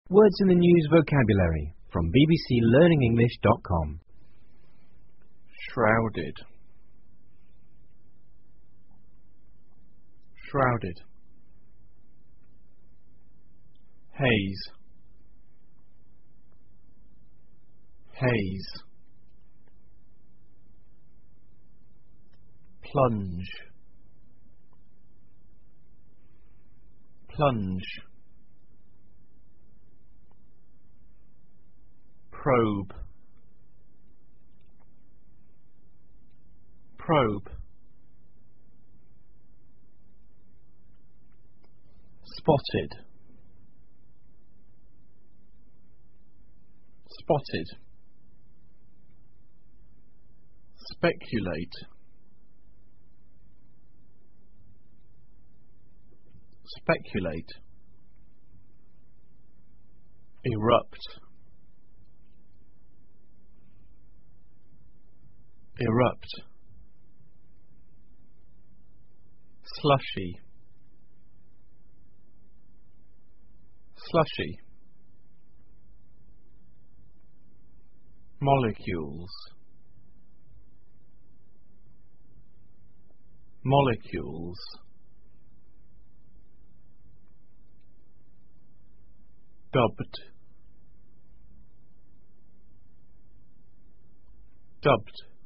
Words in the News vocabulary from bbclearningenglish.com. Shrouded. Shrouded. Haze. Haze. Plunge. Plunge. Probe. Probe. Spotted. Spotted. Speculate. Speculate. Erupt. Erupt. Slushy. Slushy. Molecules. Molecules. Dubbed. Dubbed.